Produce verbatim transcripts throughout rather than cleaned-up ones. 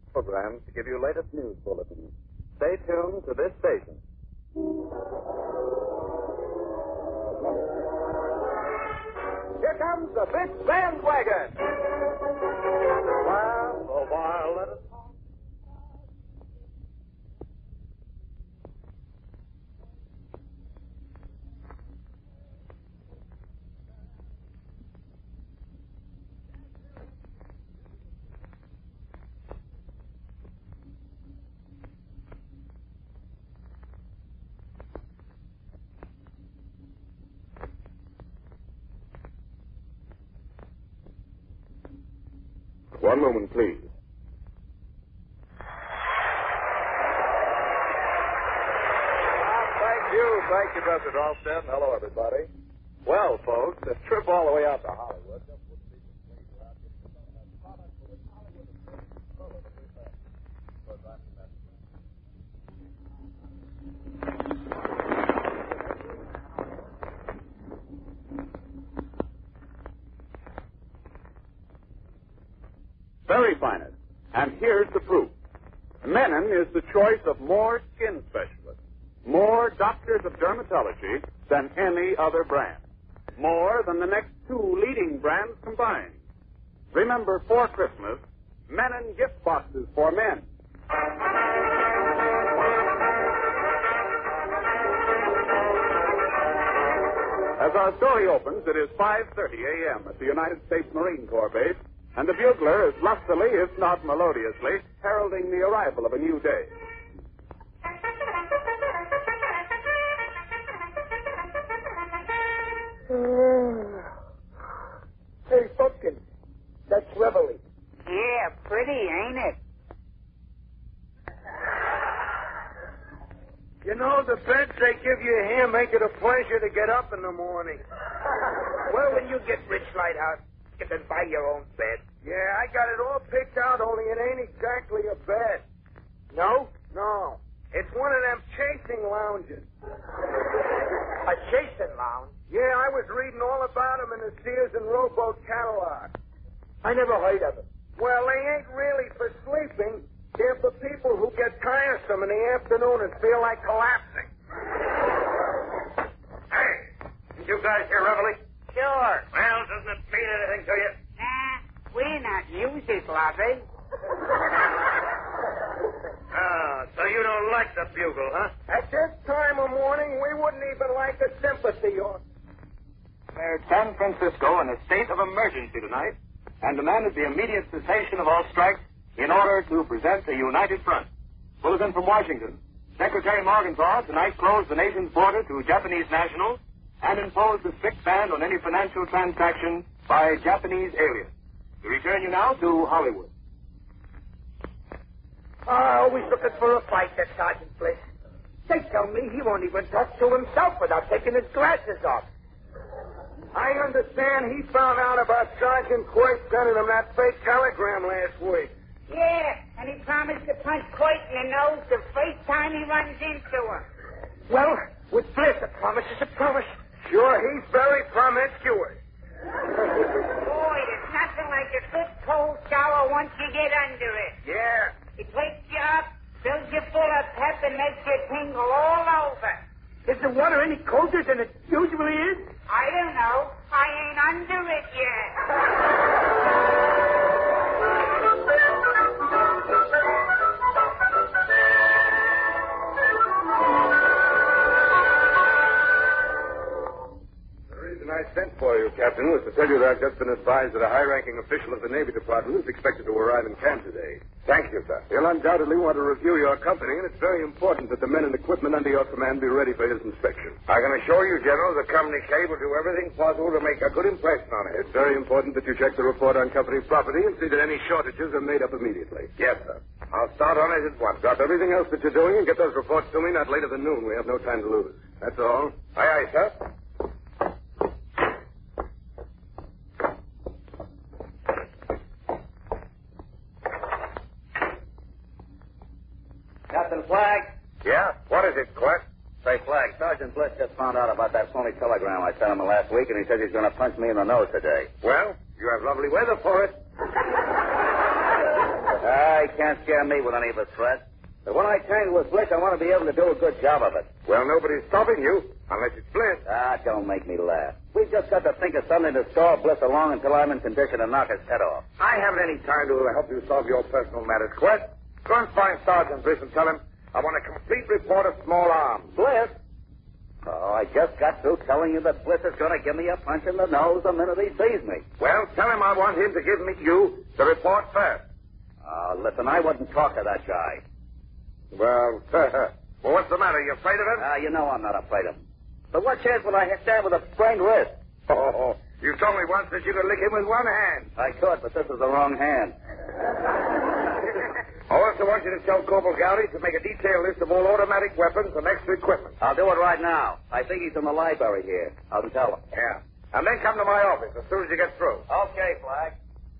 programs to give you latest news bulletins. Stay tuned to this station. Here comes the big bandwagon. Well, for a while, let us talk. One moment, please. Thank you. Thank you, Mister Dalston. Hello, everybody. Well, folks, the trip all the way out to Hollywood just wouldn't be complete without getting some of that product for which Hollywood is so superlatively famous. For that message. Very finest. And here's the proof. Menon is the choice of more skin specialists, more doctors of dermatology than any other brand. More than the next two leading brands combined. Remember, for Christmas, Menon gift boxes for men. As our story opens, it is five thirty a.m. at the United States Marine Corps base, and the bugler is lustily, if not melodiously, heralding the arrival of a new day. Hey, Bumpkin, that's Reveille. Yeah, pretty, ain't it? You know, the beds they give you here make it a pleasure to get up in the morning. Well, when you get rich, Lighthouse, you can buy your own bed. Yeah, I got it all picked out, only it ain't exactly a bed. No? No. It's one of them chasing lounges. A chasing lounge? Yeah, I was reading all about them in the Sears and Roebuck catalog. I never heard of it. Well, they ain't really for sleeping. They're for people who get tiresome in the afternoon and feel like collapsing. Hey, did you guys hear Reveille? Sure. Well, doesn't it mean anything to you? Nah, we're not music lovers. Ah, so you don't like the bugle, huh? At this time of morning, we wouldn't even like a sympathy or... Declared San Francisco in a state of emergency tonight and demanded the immediate cessation of all strikes in order to present a united front. Bulletin from Washington. Secretary Morgenthau tonight closed the nation's border to Japanese nationals and imposed a strict ban on any financial transaction by Japanese aliens. We return you now to Hollywood. Oh, always looking for a fight, that Sergeant Bliss. They tell me he won't even talk to himself without taking his glasses off. I understand he found out about Sergeant Quirk sending him that fake telegram last week. Yeah, and he promised to punch Coit in the nose the first time he runs into him. Well, with Bliss, a promise is a promise. Sure, he's very promiscuous. Boy, there's nothing like a good cold shower once you get under it. Yeah. It wakes you up, fills you full of pep, and makes you tingle all over. Is the water any colder than it usually is? I don't know. I ain't under it yet. I sent for you, Captain, was to tell you that I've just been advised that a high-ranking official of the Navy Department is expected to arrive in camp today. Thank you, sir. He'll undoubtedly want to review your company, and it's very important that the men and equipment under your command be ready for his inspection. I can assure you, General, the Company K will do everything possible to make a good impression on it. It's very important that you check the report on company property and see that any shortages are made up immediately. Yes, sir. I'll start on it at once. Drop everything else that you're doing and get those reports to me not later than noon. We have no time to lose. That's all. Aye, aye, sir. Captain Flagg? Yeah? What is it, Quirk? Say, Flagg, Sergeant Bliss just found out about that phony telegram I sent him last week, and he says he's going to punch me in the nose today. Well, you have lovely weather for it. Ah, he can't scare me with any of his threats. But when I tangle with Bliss, I want to be able to do a good job of it. Well, nobody's stopping you, unless it's Bliss. Ah, don't make me laugh. We've just got to think of something to stall Bliss along until I'm in condition to knock his head off. I haven't any time to help you solve your personal matters, Quest. Go and find Sergeant Bliss and tell him I want a complete report of small arms. Bliss? Oh, I just got through telling you that Bliss is going to give me a punch in the nose the minute he sees me. Well, tell him I want him to give me you the report first. Oh, listen, I wouldn't talk to that guy. Well, well, what's the matter? You afraid of him? Ah, you know I'm not afraid of him. But what chance would I stand with a sprained wrist? Oh, you told me once that you could lick him with one hand. I could, but this is the wrong hand. I also want you to tell Corporal Gowdy to make a detailed list of all automatic weapons and extra equipment. I'll do it right now. I think he's in the library here. I'll tell him. Yeah. And then come to my office as soon as you get through. Okay, Flag.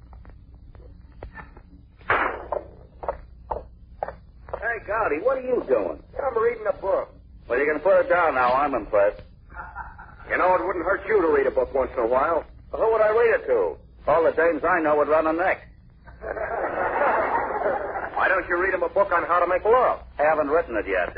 Hey, Gowdy, what are you doing? I'm reading a book. Well, you can put it down now. I'm impressed. You know, it wouldn't hurt you to read a book once in a while. Well, who would I read it to? All the dames I know would run a neck. Why don't you read him a book on how to make love? I haven't written it yet.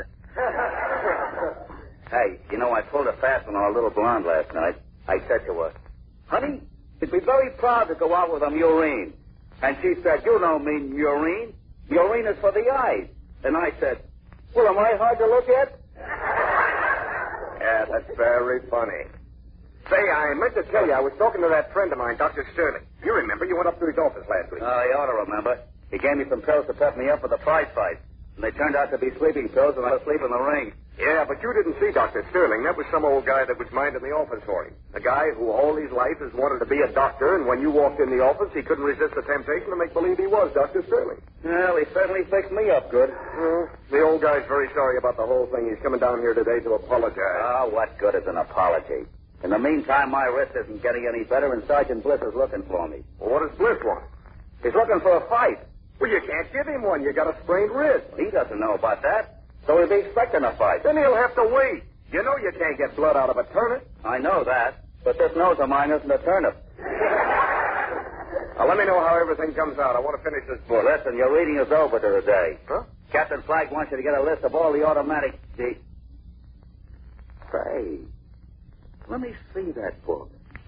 Hey, you know, I pulled a fast one on a little blonde last night. I said to her, honey, you'd be very proud to go out with a Murine. And she said, you don't mean Murine. Murine is for the eyes. And I said, well, am I hard to look at? Yeah, that's very funny. Say, I meant to tell you, I was talking to that friend of mine, Doctor Sterling. You remember, you went up to his office last week. Oh, you ought to remember. He gave me some pills to pep me up for the prize fight. And they turned out to be sleeping pills, and I was asleep in the ring. Yeah, but you didn't see Doctor Sterling. That was some old guy that was minding the office for him. A guy who all his life has wanted to be a doctor, and when you walked in the office, he couldn't resist the temptation to make believe he was Doctor Sterling. Well, he certainly fixed me up good. Uh, the old guy's very sorry about the whole thing. He's coming down here today to apologize. Oh, what good is an apology? In the meantime, my wrist isn't getting any better, and Sergeant Bliss is looking for me. Well, what does Bliss want? He's looking for a fight. Well, you can't give him one. You got a sprained wrist. He doesn't know about that. So he'll be expecting a fight. Then he'll have to wait. You know you can't get blood out of a turnip. I know that, but this nose of mine isn't a turnip. Now, let me know how everything comes out. I want to finish this book. Well, listen, your reading is over today. Huh? Captain Flag wants you to get a list of all the automatic... The... Say, let me see that book.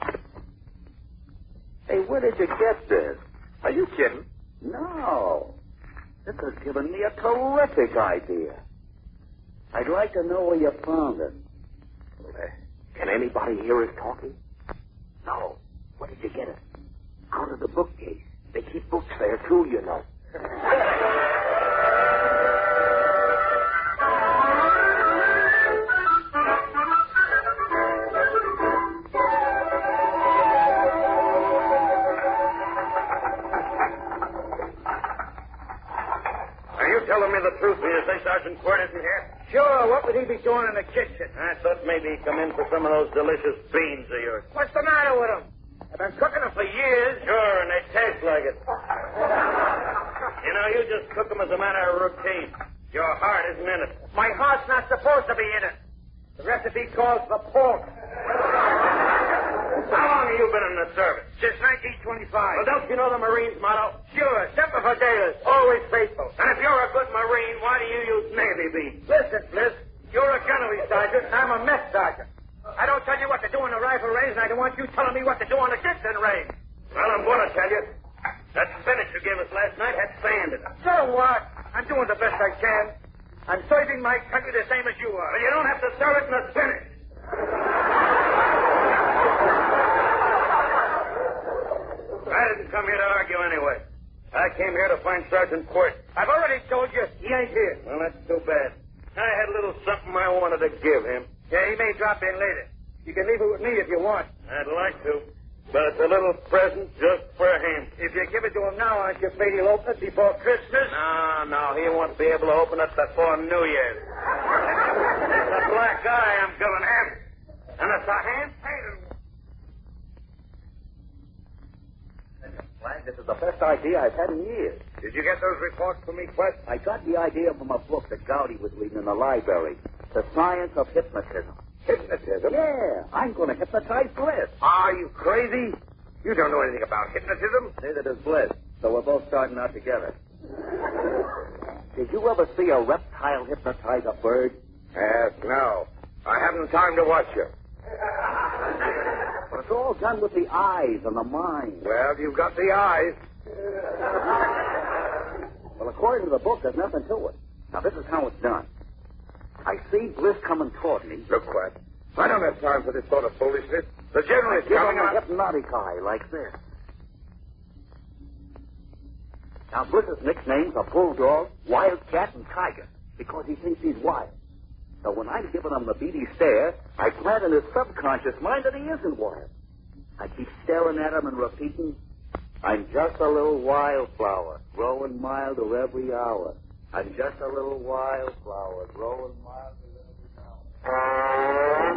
Hey, where did you get this? Are you kidding? No. This has given me a terrific idea. I'd like to know where you found it. Well, uh, can anybody hear us talking? No. Where did you get it? Out of the bookcase. They keep books there, too, you know. Telling me the truth, do you think Sergeant Quirt isn't here? Sure, what would he be doing in the kitchen? I thought maybe he'd come in for some of those delicious beans of yours. What's the matter with him? I've been cooking them for years. Sure, and they taste like it. You know, you just cook them as a matter of routine. Your heart isn't in it. My heart's not supposed to be in it. The recipe calls for pork. How long have you been in the service? Since nineteen twenty-five. Well, don't you know the Marines' motto? Sure, Semper Fidelis, always faithful. And if you're a good Marine, why do you use Navy beans? Listen, Bliss, you're a gunnery sergeant, and I'm a mess sergeant. I don't tell you what to do on the rifle range, and I don't want you telling me what to do on the Gibson range. Well, I'm going to tell you. That spinach you gave us last night had sand in it. So what? I'm doing the best I can. I'm serving my country the same as you are. But you don't have to serve it in the spinach. I didn't come here to argue anyway. I came here to find Sergeant Quirt. I've already told you he ain't here. Well, that's too bad. I had a little something I wanted to give him. Yeah, he may drop in later. You can leave it with me if you want. I'd like to, but it's a little present just for him. If you give it to him now, aren't you afraid he'll open it before Christmas? No, no, he won't be able to open it before New Year's. It's a black eye I'm giving him, and it's a hand-painted one. Flag, this is the best idea I've had in years. Did you get those reports for me, Quest? I got the idea from a book that Gowdy was reading in the library. The Science of Hypnotism. Hypnotism? Yeah, I'm going to hypnotize Bliss. Are you crazy? You don't know anything about hypnotism. Neither does Bliss, so we're both starting out together. Did you ever see a reptile hypnotize a bird? Yes, no. I haven't time to watch you. But it's all done with the eyes and the mind. Well, you've got the eyes. Well, according to the book, there's nothing to it. Now, this is how it's done. I see Bliss coming toward me. Look, what? I don't have time for this sort of foolishness. The general is Give coming him a on. hypnotic eye like this. Now, Bliss's nicknames are Bulldog, Wildcat, and Tiger because he thinks he's wild. So when I'm giving him the beady stare, I plant in his subconscious mind that he isn't wild. I keep staring at him and repeating, I'm just a little wildflower, growing milder every hour. I'm just a little wildflower, growing milder every hour.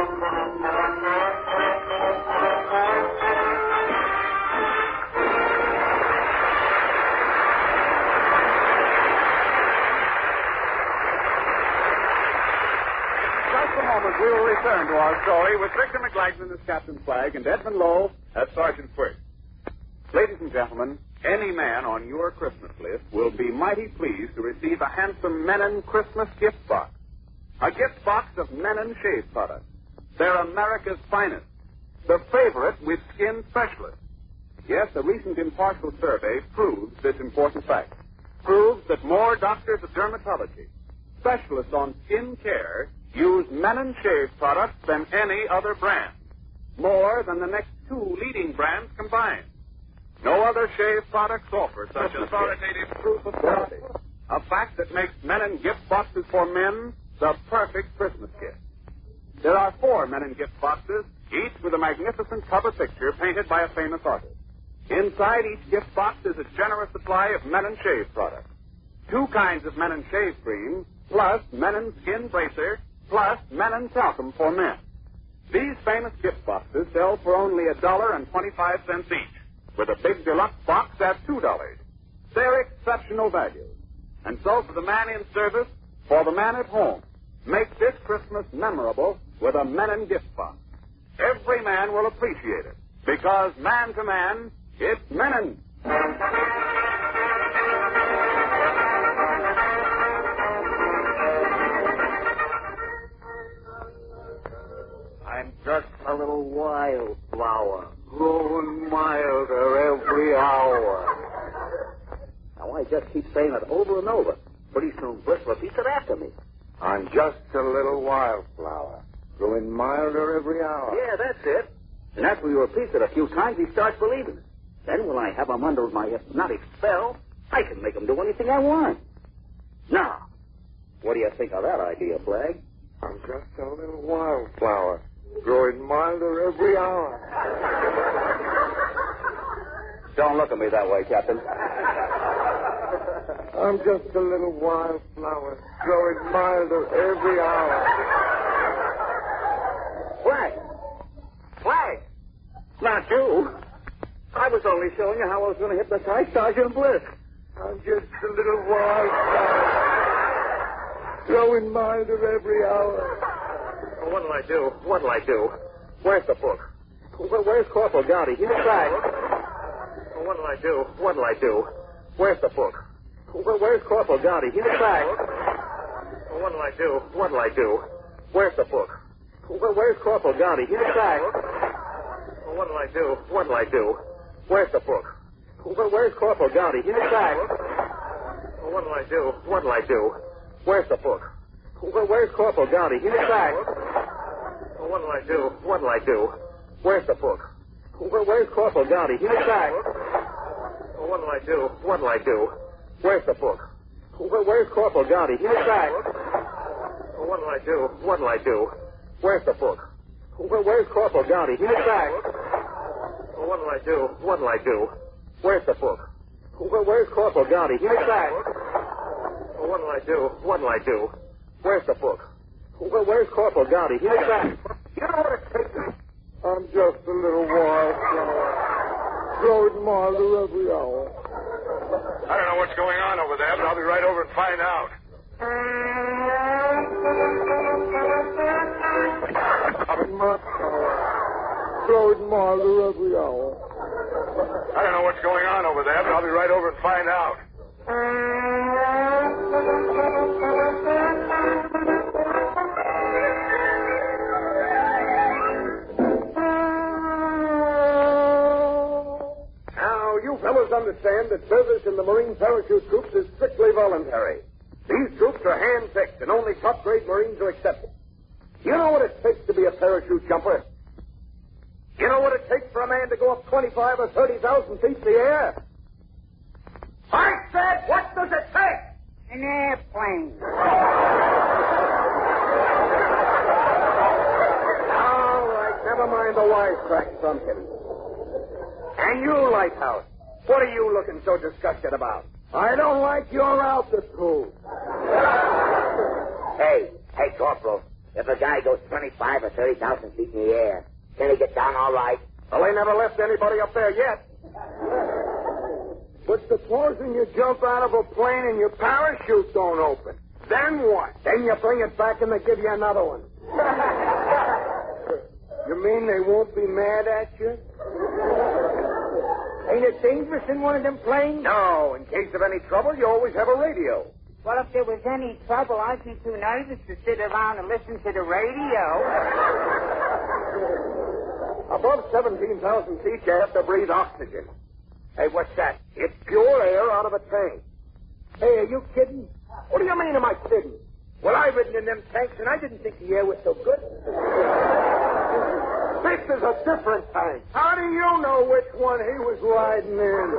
Just a moment, we will return to our story with Victor McLaglen as Captain Flagg and Edmund Lowe as Sergeant Quick. Ladies and gentlemen, any man on your Christmas list will be mighty pleased to receive a handsome Menon Christmas gift box. A gift box of Menon shave products. They're America's finest. The favorite with skin specialists. Yes, a recent impartial survey proves this important fact. Proves that more doctors of dermatology, specialists on skin care, use Menon shave products than any other brand. More than the next two leading brands combined. No other shave products offer such authoritative proof of quality. A fact that makes Menon gift boxes for men the perfect Christmas gift. There are four Menon gift boxes, each with a magnificent cover picture painted by a famous artist. Inside each gift box is a generous supply of Menon shave products. Two kinds of Menon shave cream, plus Menon skin bracer, plus Menon talcum for men. These famous gift boxes sell for only a dollar and twenty-five cents each, with a big deluxe box at two dollars. They're exceptional values. And so for the man in service, for the man at home, make this Christmas memorable with a Menon gift box. Every man will appreciate it, because man to man, it's Menon. I'm just a little wildflower, growing milder every hour. Now, I just keep saying it over and over. Pretty soon, Bliss repeats it after me. I'm just a little wildflower, growing milder every hour. Yeah, that's it. And after he repeats it a few times, he starts believing it. Then when I have him under my hypnotic spell, I can make him do anything I want. Now, what do you think of that idea, Flagg? I'm just a little wildflower, growing milder every hour. Don't look at me that way, Captain. I'm just a little wildflower, growing milder every hour. Flagg! Flagg! Not you. I was only showing you how I was going to hypnotize Sergeant Bliss. I'm just a little wildflower, growing milder every hour. Well, what'll I do? What'll I do? Where's the book? Where, where's Corporal Gowdy? He's back. Well, what'll I do? What'll I do? Where's the book? Where, where's Corporal Gowdy? He's back. Well, what'll I do? What'll I do? Where's the book? Where, where's Corporal Gowdy? He's back. Well, what'll I do? What'll I do? Where's the book? Where, where's Corporal Gowdy? He's back. Well, what'll I do? What'll I do? Where's the book? Where, where's Corporal Gowdy? He's back. Well, what'll I do? What'll I do? Where's the book? Where, where's Corporal Gowdy? He's back. Well, what'll I do? What'll I do? Where's the book? Where, where's Corporal Gowdy? He's back. Well, what'll I do? What'll I do? Where's the book? Where, where's Corporal Gowdy? He's back. Well, what'll I do? What'll I do? Where's the book? Where, where's Corporal Gowdy? He's back. Well, what'll I do? What'll I do? Where's the book? Where, where's Corporal Gowdy? He's back. You know what it takes? I'm just a little wildflower, growing milder every hour. I don't know what's going on over there, but I'll be right over and find out. I'm not growing milder every hour. I don't know what's going on over there, but I'll be right over and find out. Now, you fellows understand that service in the Marine Parachute Troops is strictly voluntary. These troops are hand-picked, and only top-grade Marines are accepted. You know what it takes to be a parachute jumper? You know what it takes for a man to go up twenty-five or thirty thousand feet in the air? I said, what does it take? An airplane. All right, never mind the wisecracks, Thumpkin. And you, Lighthouse, what are you looking so disgusted about? I don't like your altitude. Hey, hey, Corporal. If a guy goes twenty-five or thirty thousand feet in the air, can he get down all right? Well, they never left anybody up there yet. But supposing you jump out of a plane and your parachute don't open, then what? Then you bring it back and they give you another one. You mean they won't be mad at you? Ain't it dangerous in one of them planes? No. In case of any trouble, you always have a radio. Well, if there was any trouble, I'd be too nervous to sit around and listen to the radio. Above seventeen thousand feet, you have to breathe oxygen. Hey, what's that? It's pure air out of a tank. Hey, are you kidding? What do you mean, am I kidding? Well, I've ridden in them tanks, and I didn't think the air was so good. This is a different tank. How do you know which one he was riding in?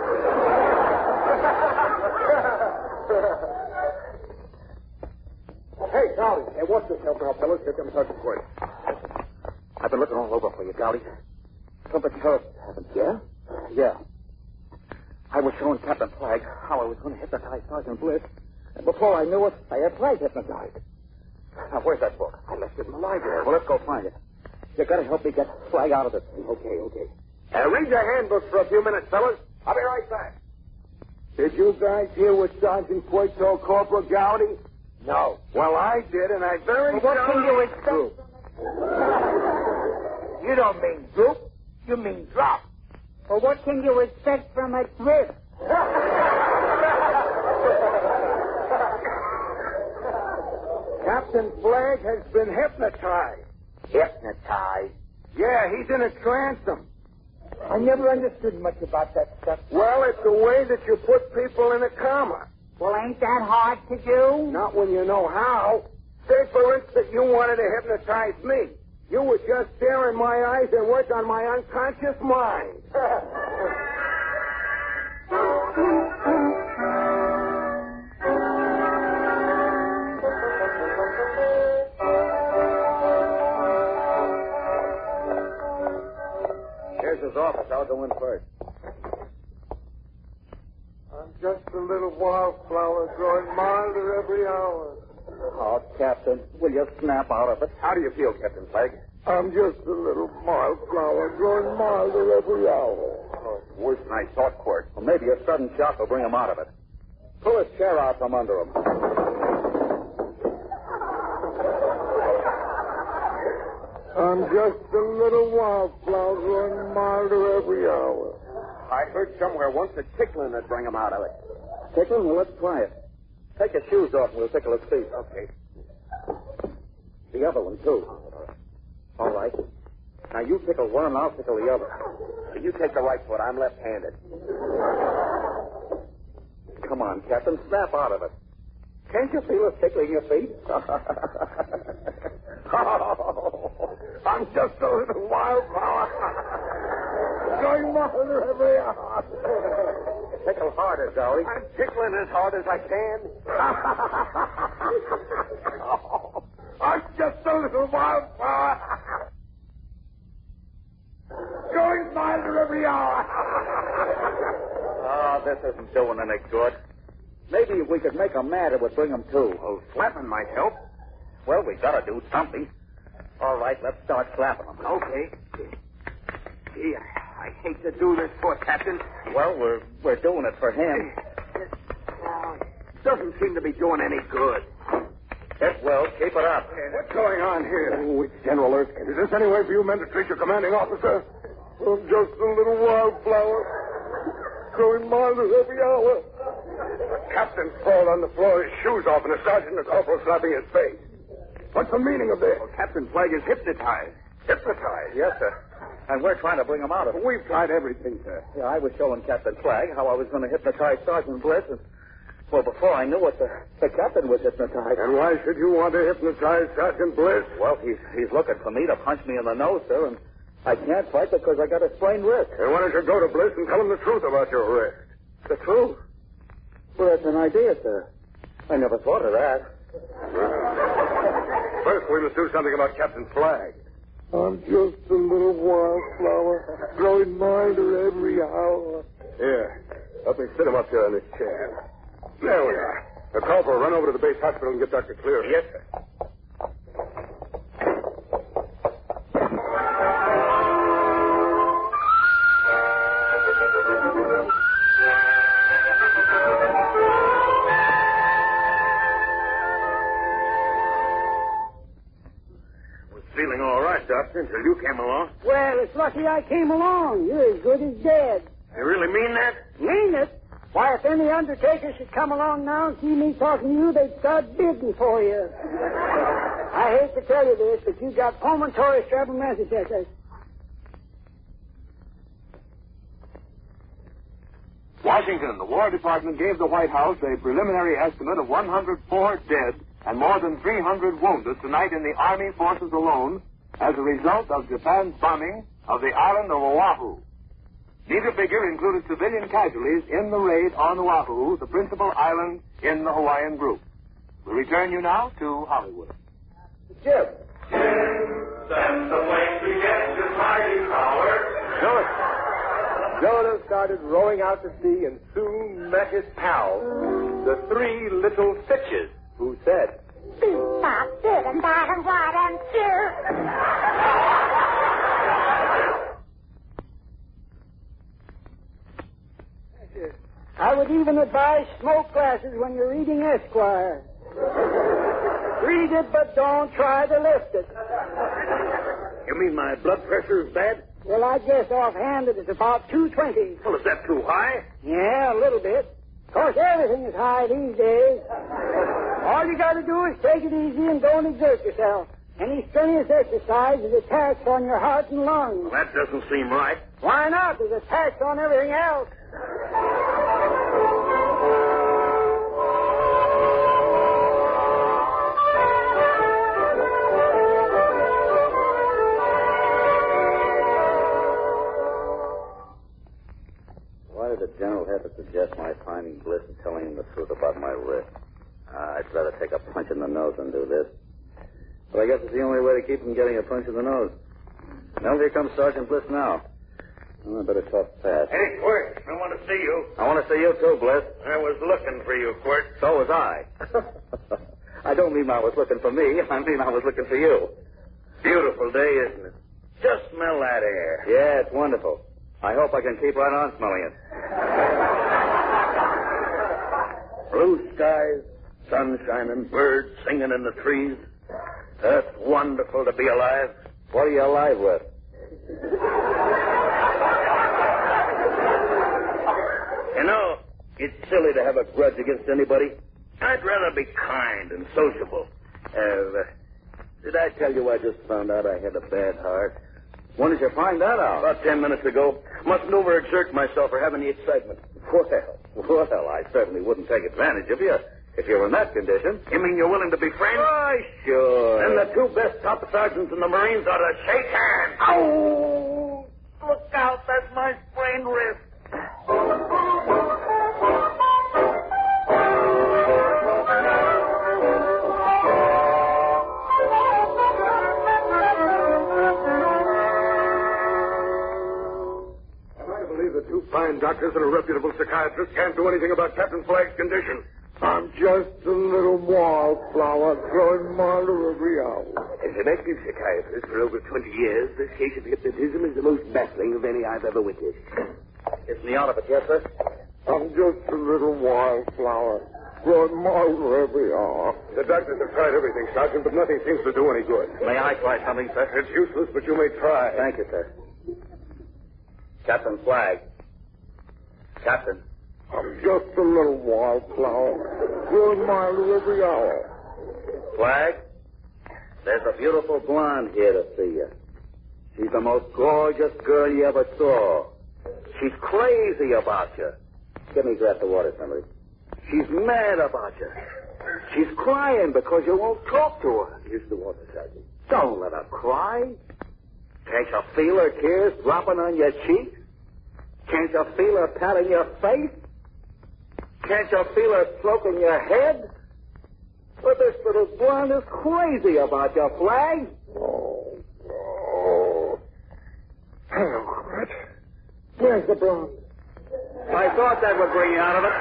Hey, Golly. Hey, watch yourself now, fellas. Here comes Sergeant Quirt. I've been looking all over for you, Golly. Something terrible happened. Yeah? Yeah. I was showing Captain Flagg how I was going to hypnotize Sergeant Bliss. And before I knew it, I had Flagg hypnotized. Now, where's that book? I left it in the library. Well, let's go find it. You gotta help me get Flagg out of this thing. Okay, okay. Uh, read your handbook for a few minutes, fellas. I'll be right back. Did you guys hear what Sergeant Quirt told Corporal Gowdy? No. Well, I did, and I very Well, what can you expect? You don't mean droop. You mean drop. Well, what can you expect from a drift? Captain Flagg has been hypnotized. Hypnotized? Yeah, he's in a transom. I never understood much about that stuff. Well, it's the way that you put people in a coma. Well, ain't that hard to do? Not when you know how. Say, for instance, you wanted to hypnotize me. You would just stare in my eyes and work on my unconscious mind. Here's his office. I'll go in first. I'm just a little wildflower growing milder every hour. Oh, Captain, will you snap out of it? How do you feel, Captain Flagg? I'm just a little wildflower growing milder every hour. Oh, it's worse than I thought, Quirt. Well, maybe a sudden shock will bring him out of it. Pull his chair out from under him. I'm just a little wildflower growing milder every hour. I heard somewhere once that tickling would bring him out of it. Tickling? Well, let's try it. Take your shoes off and we'll tickle his feet. Okay. The other one, too. All right. Now, you tickle one and I'll tickle the other. You take the right foot. I'm left-handed. Come on, Captain. Snap out of it. Can't you feel us tickling your feet? Oh, I'm just a little wildflower. Going milder every hour. Tickle harder, Dolly. I'm tickling as hard as I can. Oh, I'm just a little wildflower. Going milder every hour. Oh, this isn't doing any good. Maybe if we could make him mad, it would bring him to. Oh, slapping might help. Well, we gotta do something. All right, let's start slapping him. Okay. Gee, I hate to do this, poor Captain. Well, we're we're doing it for him. Doesn't seem to be doing any good. It will. Keep it up. What's going on here? Oh, it's General Erskine. Is this any way for you men to treat your commanding officer? I'm just a little wildflower. Growing milder every hour. captain sprawled on the floor, his shoes off, and a sergeant and a corporal slapping his face. What's the meaning of this? Well, Captain Flagg is hypnotized. Hypnotized? Yes, sir. And we're trying to bring him out of it. We've tried everything, sir. Yeah, I was showing Captain Flagg how I was going to hypnotize Sergeant Bliss, and, well, before I knew it, the, the captain was hypnotized. And why should you want to hypnotize Sergeant Bliss? Well, he's, he's looking for me to punch me in the nose, sir, and I can't fight because I got a sprained wrist. Then why don't you go to Bliss and tell him the truth about your wrist? The truth? Well, that's an idea, sir. I never thought of that. First, we must do something about Captain Flagg. I'm just a little wildflower, growing milder every hour. Here, help me sit him up here in this chair. There we are. The corporal, run over to the base hospital and get Doctor Cleary. Yes, sir. Feeling all right, Doctor, until you came along. Well, it's lucky I came along. You're as good as dead. You really mean that? Mean it? Why, if any undertaker should come along now and see me talking to you, they'd start bidding for you. I hate to tell you this, but you got promontory streptomyces. Washington, the War Department gave the White House a preliminary estimate of one hundred four dead and more than three hundred wounded tonight in the Army forces alone as a result of Japan's bombing of the island of Oahu. Neither figure included civilian casualties in the raid on Oahu, the principal island in the Hawaiian group. We return you now to Hollywood. Jim. That's the way to get your mighty power. Jonah started rowing out to sea and soon met his pals, the three little fishes, who said, Beep, bop, did, and bottom, bottom, I would even advise smoke glasses when you're reading Esquire. Read it, but don't try to lift it. You mean my blood pressure is bad? Well, I guess offhand it is about two twenty. Well, is that too high? Yeah, a little bit. Of course, everything is high these days. All you got to do is take it easy and don't exert yourself. Any strenuous exercise is a tax on your heart and lungs. Well, that doesn't seem right. Why not? There's a tax on everything else. Why did the general have to suggest my finding Bliss and telling him the truth about my wrist? Uh, I'd rather take a punch in the nose than do this. But I guess it's the only way to keep him getting a punch in the nose. Well, here comes Sergeant Bliss now. Well, I better talk fast. Hey, Quirt, I want to see you. I want to see you too, Bliss. I was looking for you, Quirt. So was I. I don't mean I was looking for me. I mean I was looking for you. Beautiful day, isn't it? Just smell that air. Yeah, it's wonderful. I hope I can keep right on smelling it. Blue skies, sun shining, birds singing in the trees. That's wonderful to be alive. What are you alive with? You know, it's silly to have a grudge against anybody. I'd rather be kind and sociable. Uh, did I tell you I just found out I had a bad heart? When did you find that out? About ten minutes ago. Mustn't overexert myself or have any excitement. Well, well, I certainly wouldn't take advantage of you if you were in that condition. You mean you're willing to be friends? Why, sure. Then the two best top sergeants in the Marines ought to shake hands. Oh! Look out, that's my sprained wrist. Two fine doctors and a reputable psychiatrist can't do anything about Captain Flagg's condition. I'm just a little wildflower growing milder every hour. As an active psychiatrist for over twenty years, this case of hypnotism is the most baffling of any I've ever witnessed. Isn't he out of it yet, sir? I'm just a little wildflower growing milder every hour. The doctors have tried everything, Sergeant, but nothing seems to do any good. May I try something, sir? It's useless, but you may try. Thank you, sir. Captain Flagg. Captain. I'm just a little wildflower, growing milder every hour. Flag, there's a beautiful blonde here to see you. She's the most gorgeous girl you ever saw. She's crazy about you. Give me a glass of water, somebody. She's mad about you. She's crying because you won't talk to her. Here's the water, Sergeant. Don't let her cry. Can't you feel her tears dropping on your cheeks? Can't you feel her patting your face? Can't you feel her stroking your head? But this little blonde is crazy about your Flag. Oh, oh. Hello, Kurt. Where's the blonde? I thought that would bring you out of it.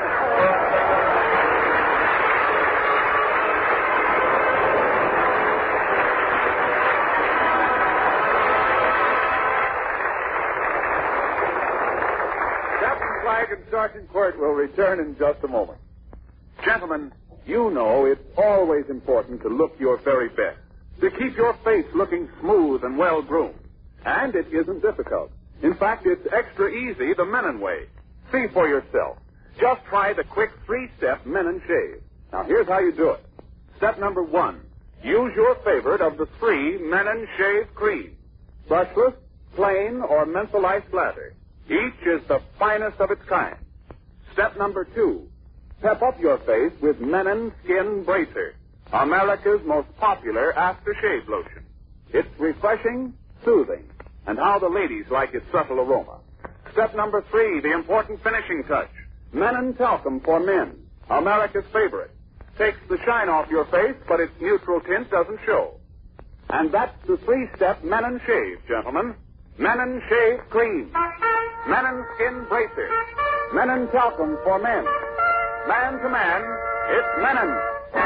Captain Flag and Sergeant Quirt will return in just a moment. Gentlemen, you know it's always important to look your very best, to keep your face looking smooth and well-groomed. And it isn't difficult. In fact, it's extra easy the Menon way. See for yourself. Just try the quick three-step Menon shave. Now, here's how you do it. Step number one, use your favorite of the three Menon shave creams. Brushless, plain, or mentholized lather. Each is the finest of its kind. Step number two, pep up your face with Menon Skin Bracer, America's most popular aftershave lotion. It's refreshing, soothing, and how the ladies like its subtle aroma. Step number three, the important finishing touch. Menon Talcum for Men, America's favorite. Takes the shine off your face, but its neutral tint doesn't show. And that's the three-step Menon shave, gentlemen. Menon Shave Cream. Menon Skin Bracer. Menon Talcum for Men. Man to man, it's Menon.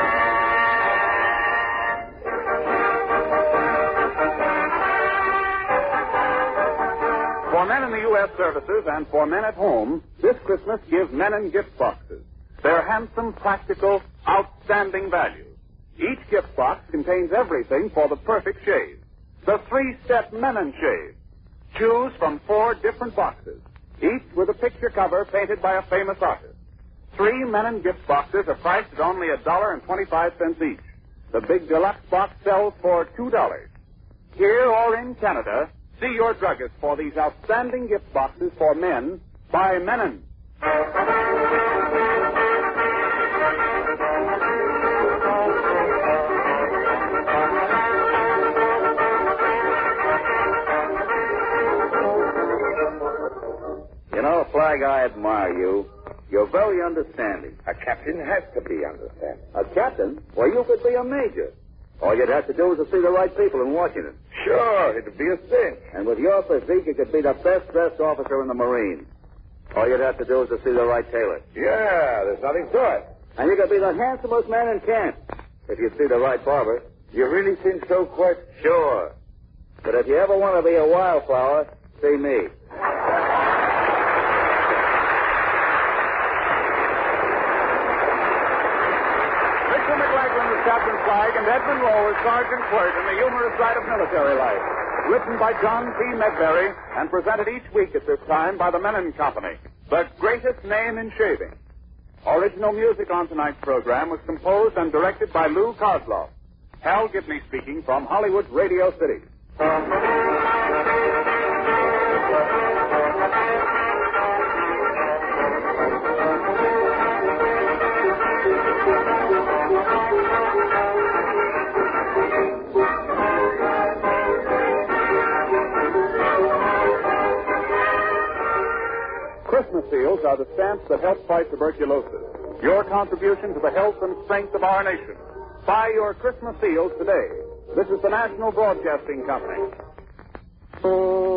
For men in the U S services and for men at home, this Christmas give Menon gift boxes. They're handsome, practical, outstanding value. Each gift box contains everything for the perfect shave. The three-step Menon shave. Choose from four different boxes, each with a picture cover painted by a famous artist. Three Menon gift boxes are priced at only a dollar and twenty-five cents each. The big deluxe box sells for two dollars. Here or in Canada, see your druggist for these outstanding gift boxes for men by Menon. You know, Flag, I admire you. You're very understanding. A captain has to be understanding. A captain? Well, you could be a major. All you'd have to do is to see the right people in Washington. Sure, it'd be a cinch. And with your physique, you could be the best-dressed officer in the Marines. All you'd have to do is to see the right tailor. Yeah, there's nothing to it. And you could be the handsomest man in camp if you'd see the right barber. You really think so, Quirt? Sure. But if you ever want to be a wildflower, see me. Captain Flag and Edmund Lowe as Sergeant Quirt in the humorous side of military life. Written by John P. Medberry and presented each week at this time by the Menon Company, the greatest name in shaving. Original music on tonight's program was composed and directed by Lou Kozloff. Hal Gibney speaking from Hollywood Radio City. Christmas seals are the stamps that help fight tuberculosis. Your contribution to the health and strength of our nation. Buy your Christmas seals today. This is the National Broadcasting Company.